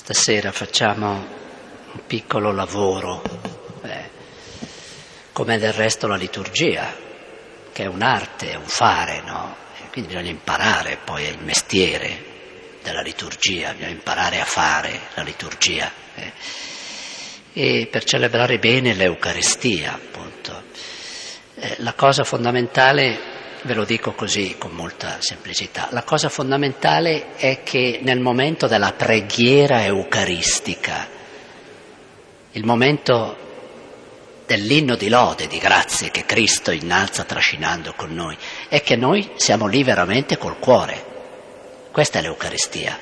Stasera facciamo un piccolo lavoro, come del resto la liturgia, che è un'arte, è un fare, no? E quindi bisogna imparare poi il mestiere della liturgia, bisogna imparare a fare la liturgia. E per celebrare bene l'Eucaristia, appunto. La cosa fondamentale, ve lo dico così con molta semplicità, la cosa fondamentale è che nel momento della preghiera eucaristica, il momento dell'inno di lode, di grazie che Cristo innalza trascinando con noi, è che noi siamo lì veramente col cuore. Questa è l'Eucaristia.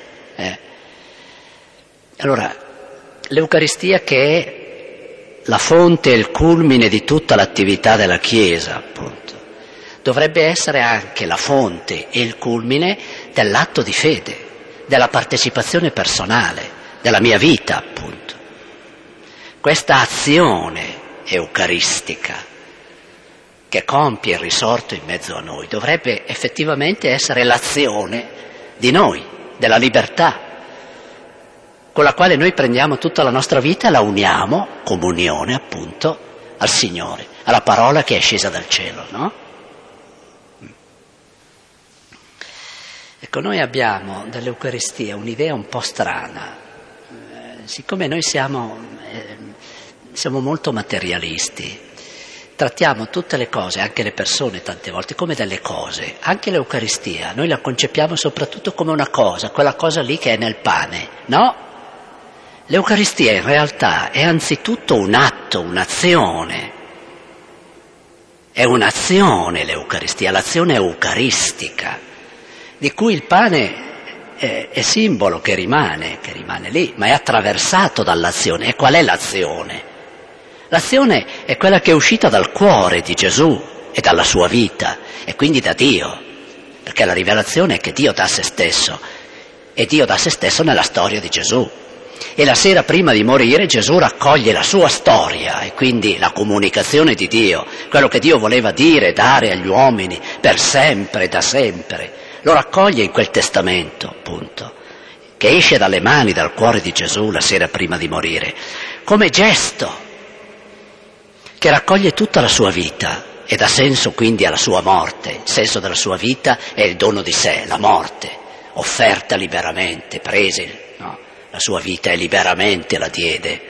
Allora, l'Eucaristia che è la fonte e il culmine di tutta l'attività della Chiesa, appunto, dovrebbe essere anche la fonte e il culmine dell'atto di fede, della partecipazione personale, della mia vita, appunto. Questa azione eucaristica che compie il risorto in mezzo a noi dovrebbe effettivamente essere l'azione di noi, della libertà, con la quale noi prendiamo tutta la nostra vita e la uniamo, comunione appunto, al Signore, alla parola che è scesa dal cielo, no? Ecco, noi abbiamo dell'Eucaristia un'idea un po' strana, siccome noi siamo molto materialisti, trattiamo tutte le cose, anche le persone tante volte, come delle cose. Anche l'Eucaristia noi la concepiamo soprattutto come una cosa, quella cosa lì che è nel pane, no? L'Eucaristia in realtà è anzitutto un atto, un'azione. È un'azione l'Eucaristia, l'azione eucaristica, di cui il pane è simbolo che rimane lì, ma è attraversato dall'azione. E qual è l'azione? L'azione è quella che è uscita dal cuore di Gesù e dalla sua vita, e quindi da Dio, perché la rivelazione è che Dio dà se stesso, e Dio dà se stesso nella storia di Gesù. E la sera prima di morire Gesù raccoglie la sua storia, e quindi la comunicazione di Dio, quello che Dio voleva dire, dare agli uomini per sempre, da sempre, lo raccoglie in quel testamento, appunto, che esce dalle mani, dal cuore di Gesù la sera prima di morire, come gesto che raccoglie tutta la sua vita e dà senso quindi alla sua morte. Il senso della sua vita è il dono di sé, la morte, offerta liberamente, prese, no? La sua vita e liberamente la diede.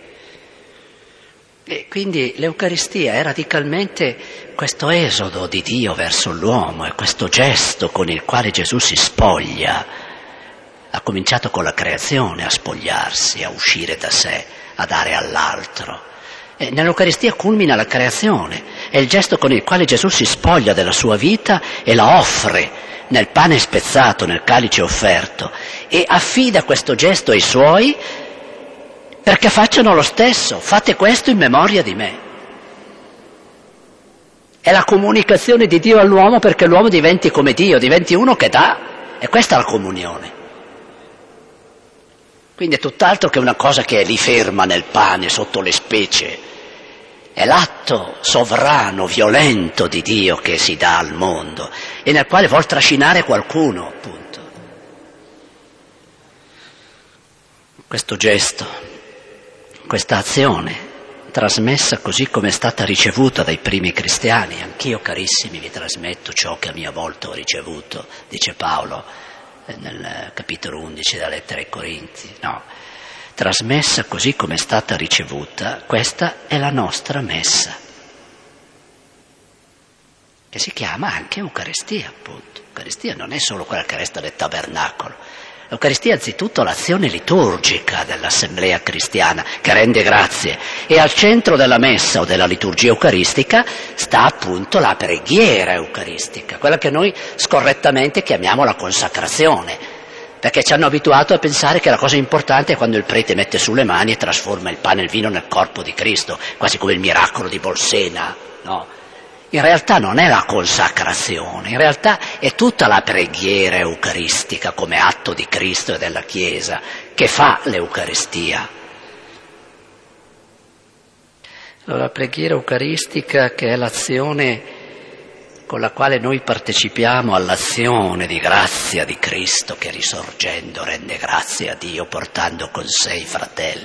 E quindi l'Eucaristia è radicalmente questo esodo di Dio verso l'uomo, è questo gesto con il quale Gesù si spoglia. Ha cominciato con la creazione a spogliarsi, a uscire da sé, a dare all'altro. E nell'Eucaristia culmina la creazione, è il gesto con il quale Gesù si spoglia della sua vita e la offre nel pane spezzato, nel calice offerto, e affida questo gesto ai suoi perché facciano lo stesso. Fate questo in memoria di me. È la comunicazione di Dio all'uomo perché l'uomo diventi come Dio, diventi uno che dà, e questa è la comunione. Quindi è tutt'altro che una cosa che è lì ferma nel pane, sotto le specie. È l'atto sovrano, violento di Dio che si dà al mondo e nel quale vuol trascinare qualcuno, appunto. Questo gesto, questa azione, trasmessa così come è stata ricevuta dai primi cristiani, anch'io carissimi vi trasmetto ciò che a mia volta ho ricevuto, dice Paolo nel capitolo 11 della lettera ai Corinzi, no? Trasmessa così come è stata ricevuta, questa è la nostra messa, che si chiama anche Eucaristia, appunto. L'Eucaristia non è solo quella che resta del tabernacolo. L'Eucaristia è anzitutto l'azione liturgica dell'assemblea cristiana che rende grazie, e al centro della messa o della liturgia eucaristica sta appunto la preghiera eucaristica, quella che noi scorrettamente chiamiamo la consacrazione, perché ci hanno abituato a pensare che la cosa importante è quando il prete mette sulle mani e trasforma il pane e il vino nel corpo di Cristo, quasi come il miracolo di Bolsena, no? In realtà non è la consacrazione, in realtà è tutta la preghiera eucaristica come atto di Cristo e della Chiesa che fa l'Eucaristia. Allora, la preghiera eucaristica, che è l'azione con la quale noi partecipiamo all'azione di grazia di Cristo che risorgendo rende grazie a Dio portando con sé i fratelli.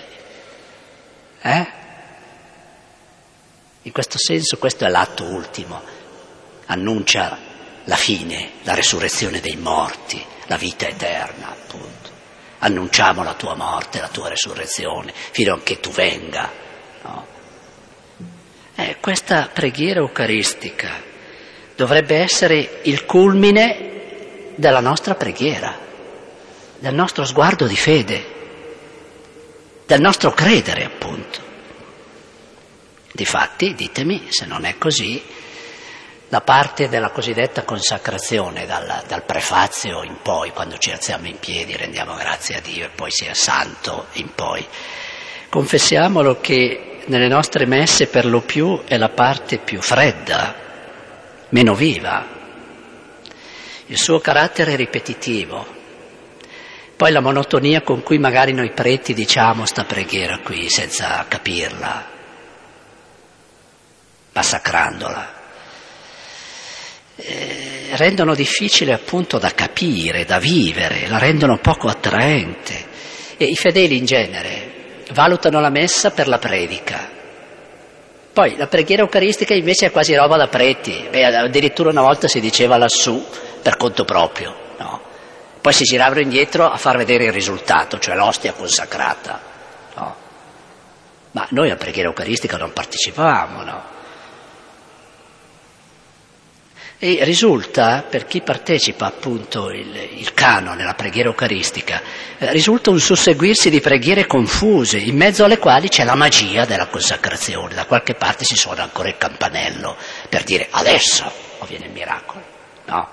In questo senso questo è l'atto ultimo, annuncia la fine, la resurrezione dei morti, la vita eterna appunto. Annunciamo la tua morte, la tua resurrezione, fino a che tu venga. No? Questa preghiera eucaristica dovrebbe essere il culmine della nostra preghiera, del nostro sguardo di fede, del nostro credere appunto. Difatti, ditemi se non è così, la parte della cosiddetta consacrazione dal prefazio in poi, quando ci alziamo in piedi, rendiamo grazie a Dio e poi sia santo in poi. Confessiamolo che nelle nostre messe per lo più è la parte più fredda, meno viva. Il suo carattere è ripetitivo. Poi la monotonia con cui magari noi preti diciamo sta preghiera qui senza capirla, massacrandola. Rendono difficile appunto da capire, da vivere, la rendono poco attraente. E i fedeli in genere valutano la messa per la predica. Poi la preghiera eucaristica invece è quasi roba da preti. Addirittura una volta si diceva lassù per conto proprio, no? Poi si giravano indietro a far vedere il risultato, cioè l'ostia consacrata, no? Ma noi alla preghiera eucaristica non partecipavamo, no? E risulta, per chi partecipa appunto il canone, la preghiera eucaristica, risulta un susseguirsi di preghiere confuse, in mezzo alle quali c'è la magia della consacrazione. Da qualche parte si suona ancora il campanello per dire adesso avviene il miracolo, no?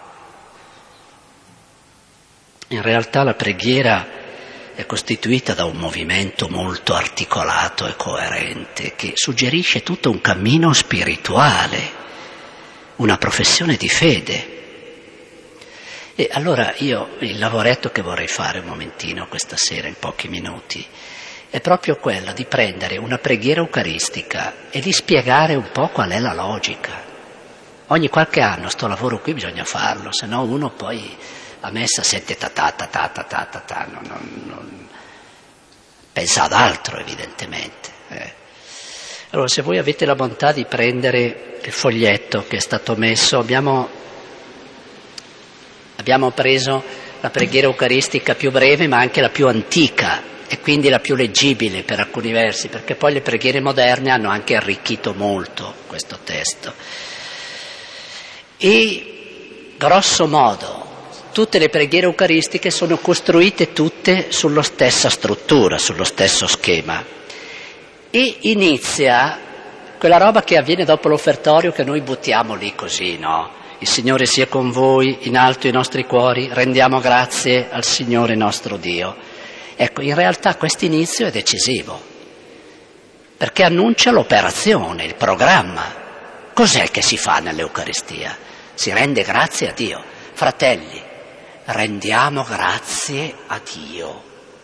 In realtà la preghiera è costituita da un movimento molto articolato e coerente che suggerisce tutto un cammino spirituale, una professione di fede. E allora io il lavoretto che vorrei fare un momentino questa sera, in pochi minuti, è proprio quello di prendere una preghiera eucaristica e di spiegare un po' qual è la logica. Ogni qualche anno sto lavoro qui bisogna farlo, se no uno poi a messa sente non pensa ad altro evidentemente. Allora se voi avete la bontà di prendere il foglietto che è stato messo, abbiamo preso la preghiera eucaristica più breve ma anche la più antica e quindi la più leggibile per alcuni versi, perché poi le preghiere moderne hanno anche arricchito molto questo testo. E grosso modo tutte le preghiere eucaristiche sono costruite tutte sulla stessa struttura, sullo stesso schema. E inizia quella roba che avviene dopo l'offertorio che noi buttiamo lì così, no? Il Signore sia con voi, in alto i nostri cuori, rendiamo grazie al Signore nostro Dio. Ecco, in realtà questo inizio è decisivo, perché annuncia l'operazione, il programma. Cos'è che si fa nell'Eucaristia? Si rende grazie a Dio. Fratelli, rendiamo grazie a Dio.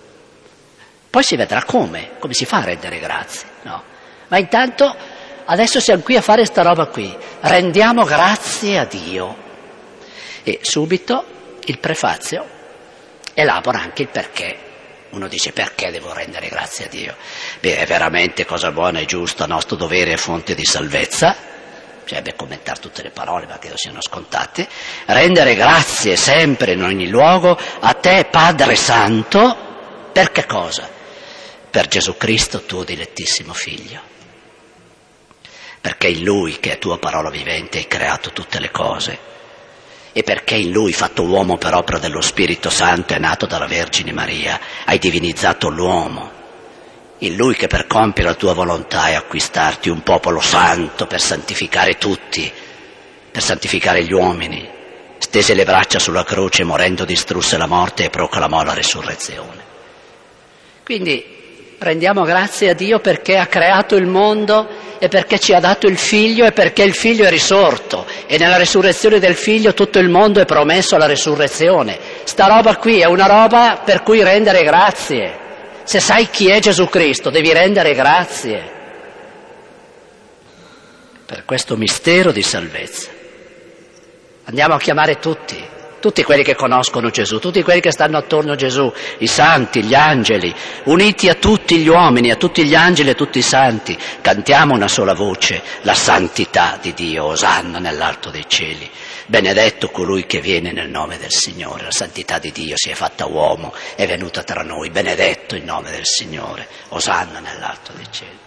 Poi si vedrà come si fa a rendere grazie, no? Ma intanto adesso siamo qui a fare sta roba qui, rendiamo grazie a Dio. E subito il prefazio elabora anche il perché. Uno dice perché devo rendere grazie a Dio? Beh, è veramente cosa buona e giusta, nostro dovere e fonte di salvezza. Bisognerebbe commentare tutte le parole, ma credo siano scontate. Rendere grazie sempre in ogni luogo a te, Padre Santo, per che cosa? Per Gesù Cristo, tuo dilettissimo Figlio. Perché in Lui, che è tua parola vivente, hai creato tutte le cose. E perché in Lui, fatto uomo per opera dello Spirito Santo, è nato dalla Vergine Maria, hai divinizzato l'uomo. In Lui che per compiere la tua volontà e acquistarti un popolo santo per santificare tutti, per santificare gli uomini, stese le braccia sulla croce, morendo distrusse la morte e proclamò la resurrezione. Quindi rendiamo grazie a Dio perché ha creato il mondo e perché ci ha dato il Figlio e perché il Figlio è risorto e nella resurrezione del Figlio tutto il mondo è promesso alla resurrezione. Sta roba qui è una roba per cui rendere grazie. Se sai chi è Gesù Cristo devi rendere grazie per questo mistero di salvezza. Andiamo a chiamare tutti quelli che conoscono Gesù, tutti quelli che stanno attorno a Gesù, i santi, gli angeli, uniti a tutti gli uomini, a tutti gli angeli e a tutti i santi. Cantiamo una sola voce, la santità di Dio, Osanna nell'alto dei cieli. Benedetto colui che viene nel nome del Signore, la santità di Dio si è fatta uomo, è venuta tra noi, benedetto il nome del Signore, Osanna nell'alto dei cieli.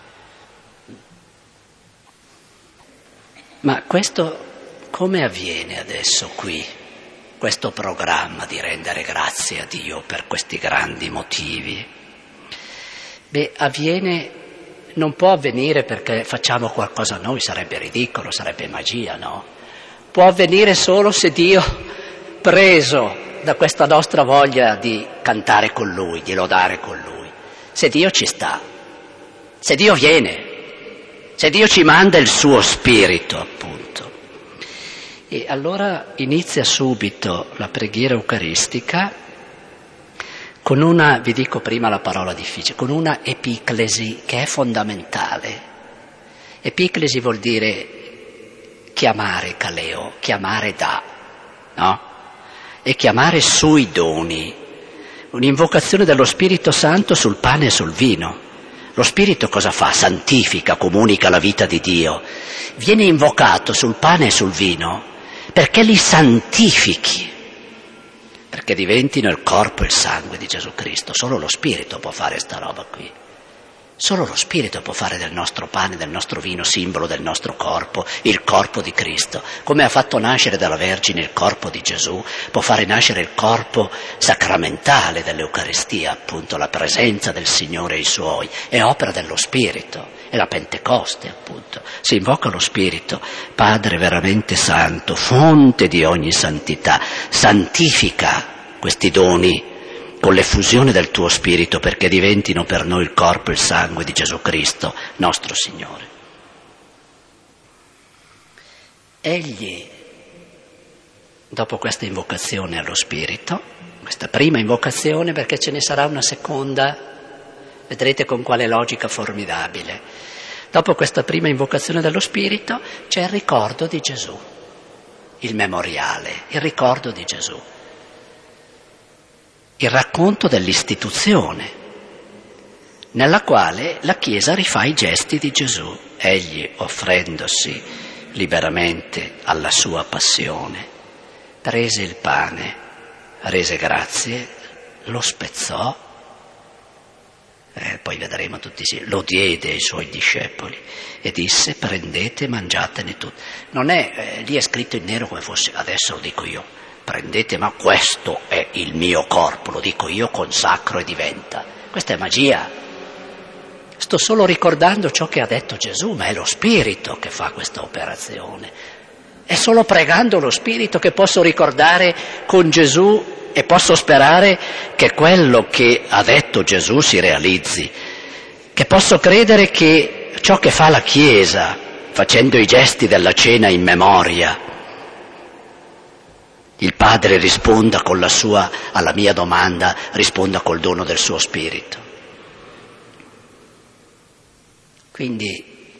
Ma questo come avviene adesso qui, questo programma di rendere grazie a Dio per questi grandi motivi? Avviene, non può avvenire perché facciamo qualcosa noi, sarebbe ridicolo, sarebbe magia, no? Può avvenire solo se Dio, preso da questa nostra voglia di cantare con Lui, di lodare con Lui, se Dio ci sta, se Dio viene, se Dio ci manda il suo spirito, appunto. E allora inizia subito la preghiera eucaristica con una, vi dico prima la parola difficile, con una epiclesi che è fondamentale. Epiclesi vuol dire chiamare kaleo, chiamare da, no? E chiamare sui doni, un'invocazione dello Spirito Santo sul pane e sul vino. Lo Spirito cosa fa? Santifica, comunica la vita di Dio. Viene invocato sul pane e sul vino perché li santifichi, perché diventino il corpo e il sangue di Gesù Cristo. Solo lo Spirito può fare sta roba qui. Solo lo Spirito può fare del nostro pane, del nostro vino, simbolo del nostro corpo, il corpo di Cristo. Come ha fatto nascere dalla Vergine il corpo di Gesù, può fare nascere il corpo sacramentale dell'Eucaristia, appunto la presenza del Signore e i Suoi. È opera dello Spirito, è la Pentecoste, appunto. Si invoca lo Spirito, Padre veramente santo, fonte di ogni santità, santifica questi doni con l'effusione del tuo Spirito perché diventino per noi il corpo e il sangue di Gesù Cristo, nostro Signore. Egli, dopo questa invocazione allo Spirito, questa prima invocazione, perché ce ne sarà una seconda, vedrete con quale logica formidabile, dopo questa prima invocazione dello Spirito c'è il ricordo di Gesù, il memoriale, il ricordo di Gesù. Il racconto dell'istituzione, nella quale la Chiesa rifà i gesti di Gesù. Egli, offrendosi liberamente alla sua passione, prese il pane, rese grazie, lo spezzò, poi vedremo tutti insieme, lo diede ai suoi discepoli e disse: prendete, mangiatene tutti. Non è, lì è scritto in nero come fosse, adesso lo dico io, prendete, ma questo è il mio corpo, lo dico io, consacro e diventa. Questa è magia. Sto solo ricordando ciò che ha detto Gesù, ma è lo Spirito che fa questa operazione. È solo pregando lo Spirito che posso ricordare con Gesù e posso sperare che quello che ha detto Gesù si realizzi, che posso credere che ciò che fa la Chiesa, facendo i gesti della cena in memoria, il Padre risponda con la sua, alla mia domanda, risponda col dono del suo Spirito. Quindi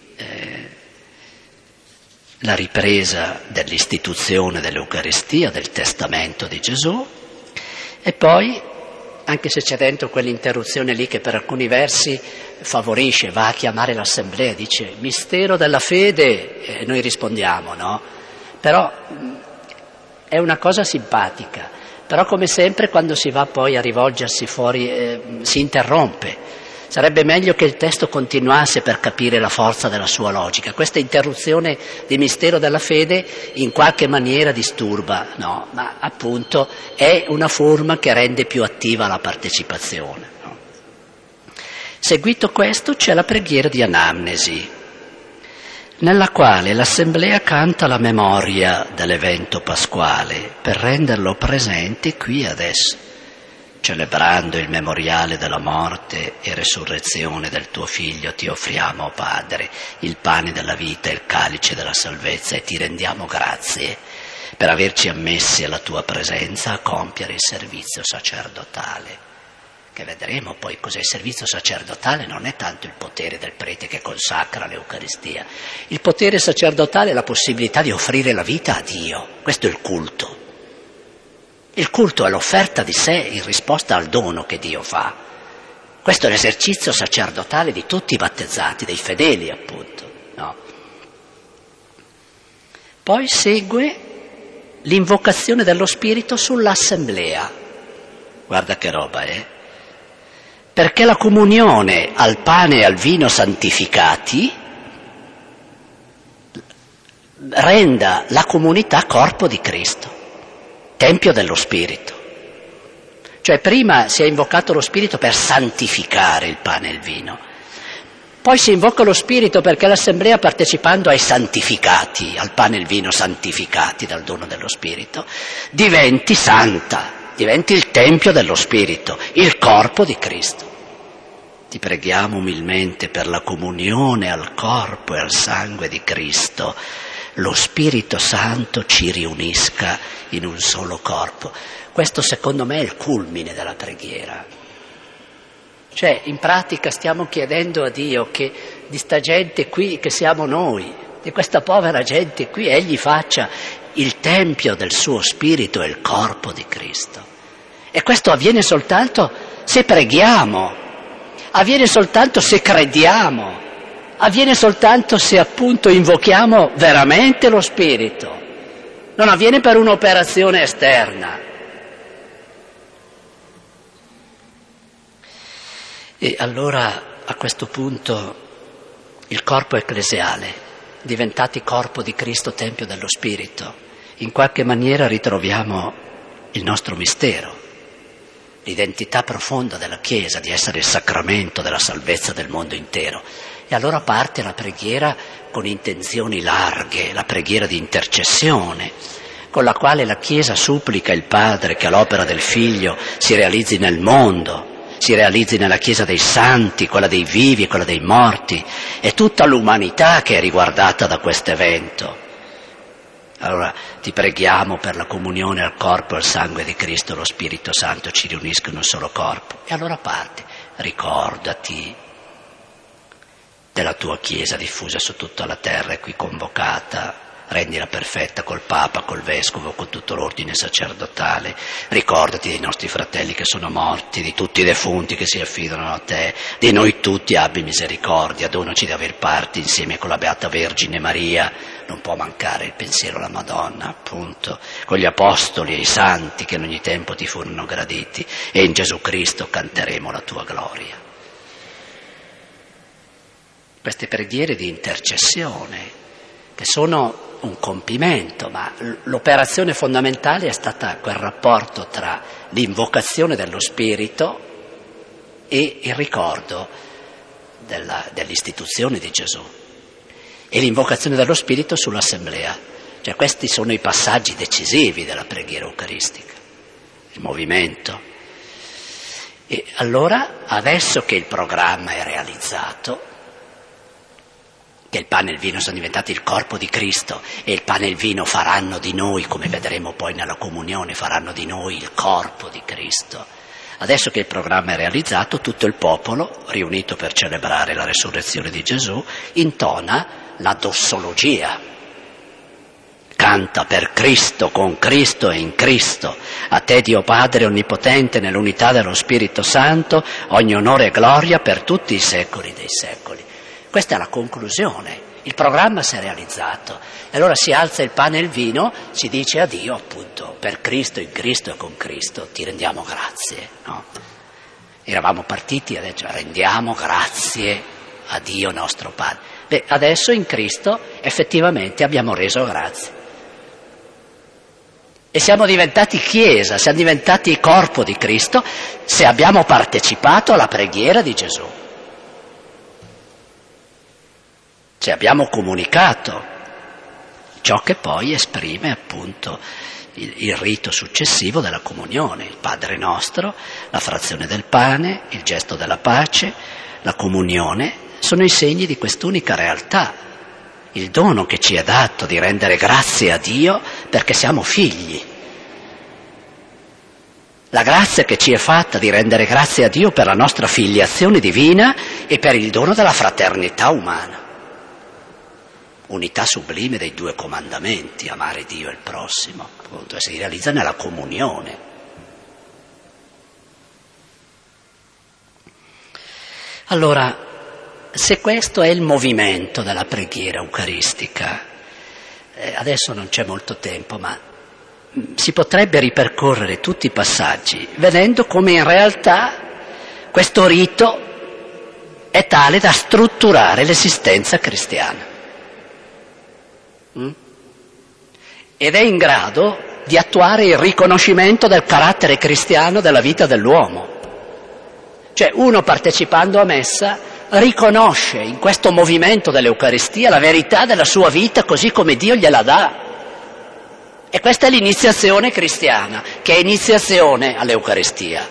la ripresa dell'istituzione dell'Eucaristia, del testamento di Gesù, e poi, anche se c'è dentro quell'interruzione lì che per alcuni versi favorisce, va a chiamare l'assemblea, dice mistero della fede, e noi rispondiamo, no? Però è una cosa simpatica, però come sempre quando si va poi a rivolgersi fuori si interrompe. Sarebbe meglio che il testo continuasse per capire la forza della sua logica. Questa interruzione di mistero della fede in qualche maniera disturba, no? Ma appunto è una forma che rende più attiva la partecipazione. No? Seguito questo c'è la preghiera di anamnesi, nella quale l'Assemblea canta la memoria dell'evento pasquale per renderlo presente qui adesso, celebrando il memoriale della morte e resurrezione del tuo Figlio, ti offriamo, o Padre, il pane della vita e il calice della salvezza e ti rendiamo grazie per averci ammessi alla tua presenza a compiere il servizio sacerdotale. che vedremo poi cos'è il servizio sacerdotale, non è tanto il potere del prete che consacra l'Eucaristia. Il potere sacerdotale è la possibilità di offrire la vita a Dio, questo è il culto. Il culto è l'offerta di sé in risposta al dono che Dio fa. Questo è l'esercizio sacerdotale di tutti i battezzati, dei fedeli appunto, no? Poi segue l'invocazione dello Spirito sull'assemblea. Guarda che roba è. Perché la comunione al pane e al vino santificati renda la comunità corpo di Cristo, tempio dello Spirito. Cioè prima si è invocato lo Spirito per santificare il pane e il vino, poi si invoca lo Spirito perché l'assemblea, partecipando ai santificati, al pane e il vino santificati dal dono dello Spirito, diventi santa, diventi il tempio dello Spirito, il corpo di Cristo. Ti preghiamo umilmente per la comunione al corpo e al sangue di Cristo. Lo Spirito Santo ci riunisca in un solo corpo. Questo secondo me è il culmine della preghiera. Cioè, in pratica stiamo chiedendo a Dio che di sta gente qui, che siamo noi, di questa povera gente qui, Egli faccia il tempio del suo Spirito e il corpo di Cristo. E questo avviene soltanto se preghiamo, avviene soltanto se crediamo, avviene soltanto se appunto invochiamo veramente lo Spirito. Non avviene per un'operazione esterna. E allora a questo punto il corpo ecclesiale, diventati corpo di Cristo, tempio dello Spirito, in qualche maniera ritroviamo il nostro mistero, l'identità profonda della Chiesa di essere il sacramento della salvezza del mondo intero. E allora parte la preghiera con intenzioni larghe, la preghiera di intercessione, con la quale la Chiesa supplica il Padre che l'opera del Figlio si realizzi nel mondo, si realizzi nella Chiesa dei santi, quella dei vivi e quella dei morti, e tutta l'umanità che è riguardata da questo evento. Allora ti preghiamo per la comunione al corpo e al sangue di Cristo, lo Spirito Santo ci riunisca in un solo corpo. E allora parte, ricordati della tua Chiesa diffusa su tutta la terra e qui convocata, rendila perfetta col Papa, col Vescovo, con tutto l'ordine sacerdotale. Ricordati dei nostri fratelli che sono morti, di tutti i defunti che si affidano a te, di noi tutti abbi misericordia, donaci di aver parte insieme con la Beata Vergine Maria, non può mancare il pensiero alla Madonna, appunto, con gli apostoli e i santi che in ogni tempo ti furono graditi, e in Gesù Cristo canteremo la tua gloria. Queste preghiere di intercessione, che sono un compimento, ma l'operazione fondamentale è stata quel rapporto tra l'invocazione dello Spirito e il ricordo dell'istituzione di Gesù e l'invocazione dello Spirito sull'assemblea. Cioè questi sono i passaggi decisivi della preghiera eucaristica, il movimento. E allora, adesso che il programma è realizzato, che il pane e il vino sono diventati il corpo di Cristo e il pane e il vino faranno di noi, come vedremo poi nella comunione, faranno di noi il corpo di Cristo. Adesso che il programma è realizzato, tutto il popolo, riunito per celebrare la resurrezione di Gesù, intona la dossologia. Canta per Cristo, con Cristo e in Cristo. A te Dio Padre Onnipotente, nell'unità dello Spirito Santo, ogni onore e gloria per tutti i secoli dei secoli. Questa è la conclusione, il programma si è realizzato, e allora si alza il pane e il vino, si dice a Dio appunto, per Cristo, in Cristo e con Cristo ti rendiamo grazie, no? Eravamo partiti, adesso rendiamo grazie a Dio nostro Padre. Beh, adesso in Cristo effettivamente abbiamo reso grazie. E siamo diventati Chiesa, siamo diventati corpo di Cristo se abbiamo partecipato alla preghiera di Gesù. Se abbiamo comunicato ciò che poi esprime appunto il rito successivo della comunione, il Padre Nostro, la frazione del pane, il gesto della pace, la comunione, sono i segni di quest'unica realtà, il dono che ci è dato di rendere grazie a Dio perché siamo figli. La grazia che ci è fatta di rendere grazie a Dio per la nostra filiazione divina e per il dono della fraternità umana. Unità sublime dei due comandamenti, amare Dio e il prossimo, appunto, e si realizza nella comunione. Allora, se questo è il movimento della preghiera eucaristica, adesso non c'è molto tempo, ma si potrebbe ripercorrere tutti i passaggi vedendo come in realtà questo rito è tale da strutturare l'esistenza cristiana ed è in grado di attuare il riconoscimento del carattere cristiano della vita dell'uomo. Cioè uno partecipando a messa riconosce in questo movimento dell'Eucaristia la verità della sua vita così come Dio gliela dà. E questa è l'iniziazione cristiana, che è iniziazione all'Eucaristia.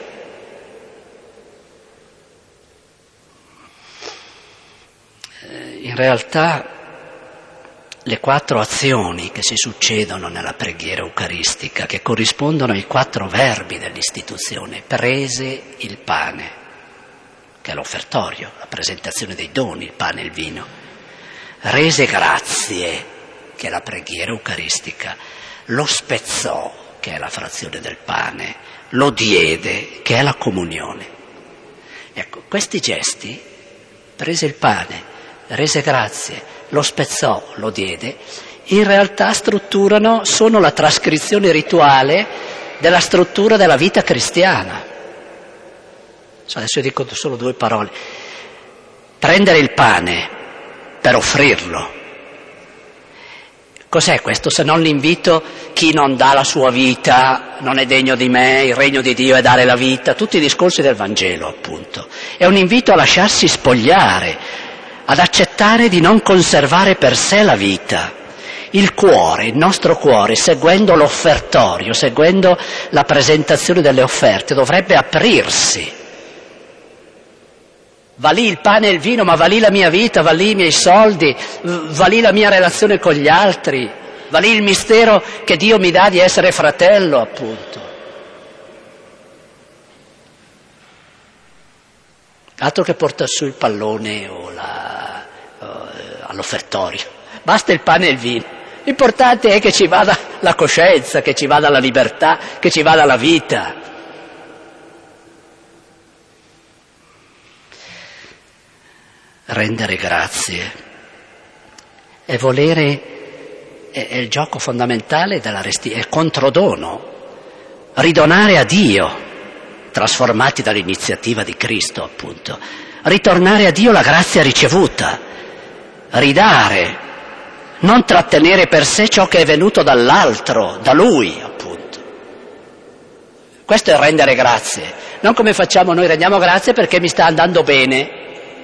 In realtà le 4 azioni che si succedono nella preghiera eucaristica, che corrispondono ai 4 verbi dell'istituzione, prese il pane, che è l'offertorio, la presentazione dei doni, il pane e il vino, rese grazie, che è la preghiera eucaristica, lo spezzò, che è la frazione del pane, lo diede, che è la comunione. Ecco, questi gesti, prese il pane, rese grazie, lo spezzò, lo diede, in realtà sono la trascrizione rituale della struttura della vita cristiana. Adesso io dico solo 2 parole. Prendere il pane per offrirlo. Cos'è questo se non l'invito chi non dà la sua vita non è degno di me, il regno di Dio è dare la vita, tutti i discorsi del Vangelo appunto. È un invito a lasciarsi spogliare, ad accettare di non conservare per sé la vita. Il cuore, il nostro cuore, seguendo l'offertorio, seguendo la presentazione delle offerte, dovrebbe aprirsi. Va lì il pane e il vino, ma va lì la mia vita, va lì i miei soldi, va lì la mia relazione con gli altri, va lì il mistero che Dio mi dà di essere fratello, appunto. Altro che portare su il pallone o all'offertorio. Basta il pane e il vino. L'importante è che ci vada la coscienza, che ci vada la libertà, che ci vada la vita. Rendere grazie è volere, è il gioco fondamentale è il controdono, ridonare a Dio, trasformati dall'iniziativa di Cristo appunto, ritornare a Dio la grazia ricevuta, ridare, non trattenere per sé ciò che è venuto dall'altro, da Lui appunto. Questo è rendere grazie, non come facciamo noi, rendiamo grazie perché mi sta andando bene.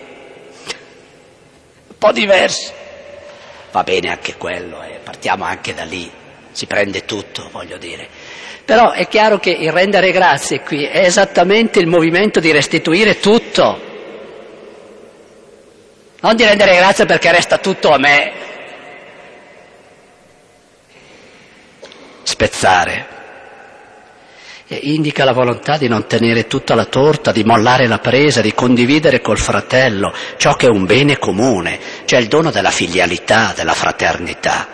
Un po' diverso, va bene anche quello, partiamo anche da lì, si prende tutto, voglio dire. Però è chiaro che il rendere grazie qui è esattamente il movimento di restituire tutto, non di rendere grazie perché resta tutto a me. Spezzare indica la volontà di non tenere tutta la torta, di mollare la presa, di condividere col fratello ciò che è un bene comune, cioè il dono della filialità, della fraternità.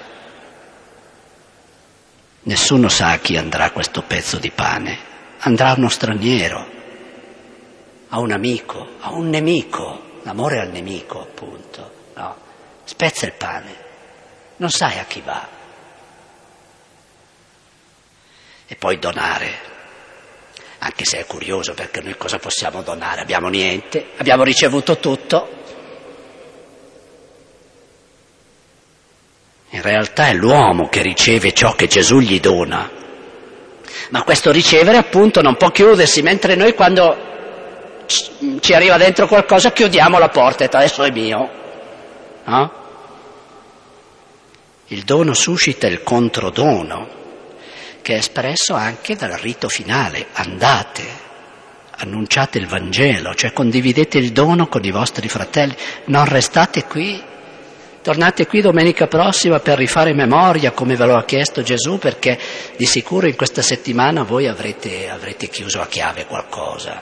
Nessuno sa a chi andrà questo pezzo di pane, andrà a uno straniero, a un amico, a un nemico, l'amore al nemico appunto, no? Spezza il pane, non sai a chi va. E poi donare, anche se è curioso perché noi cosa possiamo donare? Abbiamo niente, abbiamo ricevuto tutto. In realtà è l'uomo che riceve ciò che Gesù gli dona, ma questo ricevere appunto non può chiudersi, mentre noi quando ci arriva dentro qualcosa chiudiamo la porta e adesso è mio, no? Il dono suscita il controdono, che è espresso anche dal rito finale. Andate, annunciate il Vangelo, cioè condividete il dono con i vostri fratelli, non restate qui Tornate qui domenica prossima per rifare memoria, come ve lo ha chiesto Gesù, perché di sicuro in questa settimana voi avrete chiuso a chiave qualcosa.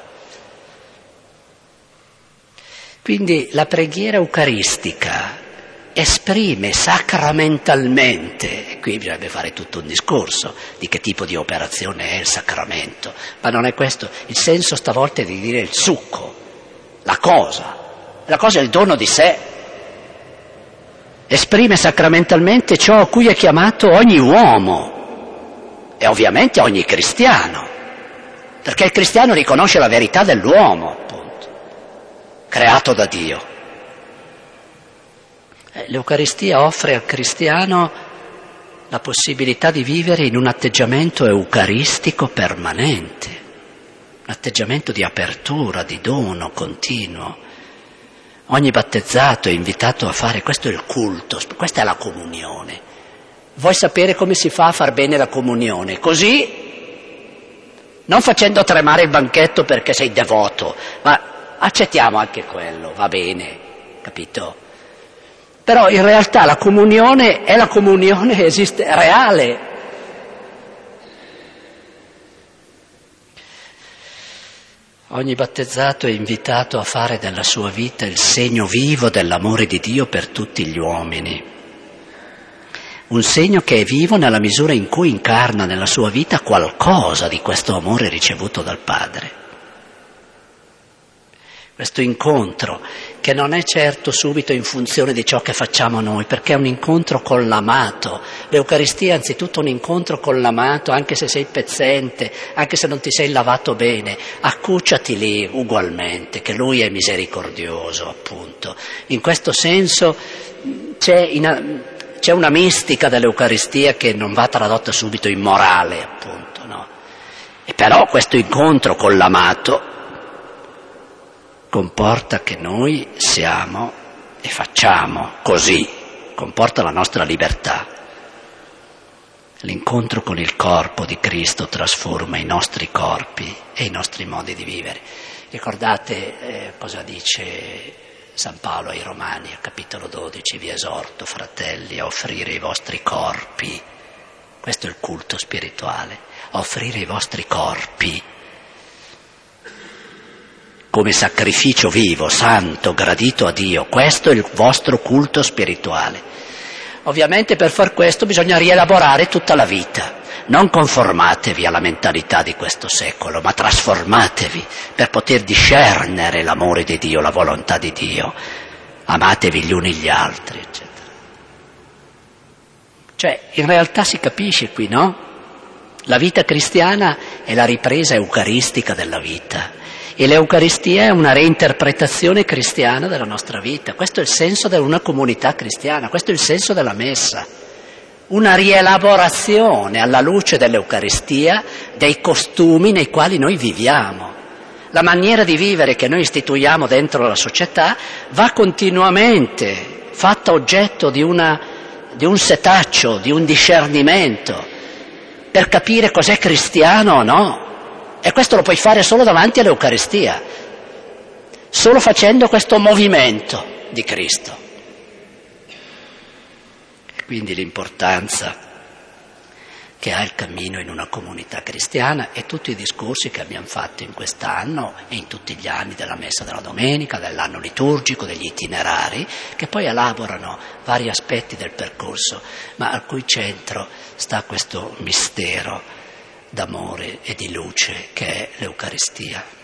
Quindi la preghiera eucaristica esprime sacramentalmente, e qui bisognerebbe fare tutto un discorso di che tipo di operazione è il sacramento, ma non è questo, il senso stavolta è di dire il succo, la cosa è il dono di sé. Esprime sacramentalmente ciò a cui è chiamato ogni uomo e ovviamente ogni cristiano, perché il cristiano riconosce la verità dell'uomo, appunto, creato da Dio. L'Eucaristia offre al cristiano la possibilità di vivere in un atteggiamento eucaristico permanente, un atteggiamento di apertura, di dono continuo. Ogni battezzato è invitato a fare, questo è il culto, questa è la comunione. Vuoi sapere come si fa a far bene la comunione? Così, non facendo tremare il banchetto perché sei devoto, ma accettiamo anche quello, va bene, capito? Però in realtà la comunione è la comunione esiste, reale. Ogni battezzato è invitato a fare della sua vita il segno vivo dell'amore di Dio per tutti gli uomini. Un segno che è vivo nella misura in cui incarna nella sua vita qualcosa di questo amore ricevuto dal Padre. Questo incontro, che non è certo subito in funzione di ciò che facciamo noi, perché è un incontro con l'amato. L'Eucaristia è anzitutto un incontro con l'amato, anche se sei pezzente, anche se non ti sei lavato bene, accucciati lì ugualmente, che Lui è misericordioso, appunto. In questo senso c'è una mistica dell'Eucaristia che non va tradotta subito in morale, appunto, no? E però questo incontro con l'amato comporta che noi siamo e facciamo così, comporta la nostra libertà. L'incontro con il corpo di Cristo trasforma i nostri corpi e i nostri modi di vivere. Ricordate cosa dice San Paolo ai Romani, al capitolo 12, vi esorto, fratelli, a offrire i vostri corpi, questo è il culto spirituale, a offrire i vostri corpi come sacrificio vivo, santo, gradito a Dio. Questo è il vostro culto spirituale. Ovviamente per far questo bisogna rielaborare tutta la vita. Non conformatevi alla mentalità di questo secolo, ma trasformatevi per poter discernere l'amore di Dio, la volontà di Dio. Amatevi gli uni gli altri, eccetera. Cioè, in realtà si capisce qui, no? La vita cristiana è la ripresa eucaristica della vita. E l'Eucaristia è una reinterpretazione cristiana della nostra vita. Questo è il senso di una comunità cristiana, questo è il senso della Messa. Una rielaborazione alla luce dell'Eucaristia dei costumi nei quali noi viviamo. La maniera di vivere che noi istituiamo dentro la società va continuamente fatta oggetto di un setaccio, di un discernimento, per capire cos'è cristiano o no. E questo lo puoi fare solo davanti all'Eucaristia, solo facendo questo movimento di Cristo. E quindi l'importanza che ha il cammino in una comunità cristiana e tutti i discorsi che abbiamo fatto in quest'anno e in tutti gli anni della Messa della Domenica, dell'anno liturgico, degli itinerari, che poi elaborano vari aspetti del percorso, ma al cui centro sta questo mistero d'amore e di luce che è l'Eucaristia.